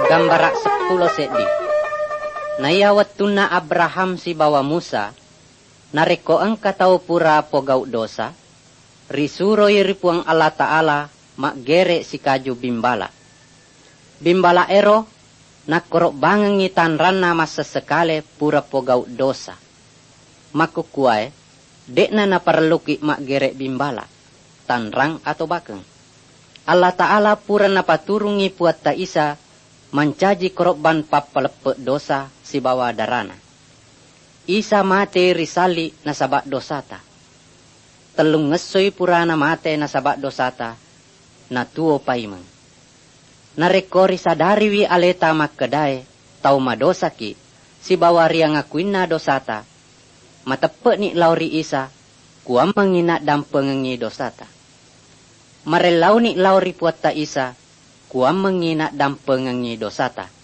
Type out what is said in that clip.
Gambarak 10 sedi. Nayawat tuna Abraham si bawa Musa, nareko ang katao pura pogau dosa, risuroy ripuang Allah Ta'ala, makgere si kaju bimbala. Bimbala ero, nakorok bangengitan rana masa sekale pura pogau dosa. Makukuai, dek na naparluki makgere bimbala, tanrang atau bakeng. Allah Ta'ala pura napaturungi puat ta isa, mancaji korban papalepe dosa si bawa darana. Isa mate risali nasabak dosata. Telung ngesoy purana mate nasabak dosata, natuo paimang. Narekori sadari wi aleta makkedai, tau madosa ki, si bawa ria ngakuin na dosata, matepe ni lauri isa, kuam mengina dam pengengi dosata. Marelau ni lauri puat ta isa, kuam mengina dam pengengi dosata.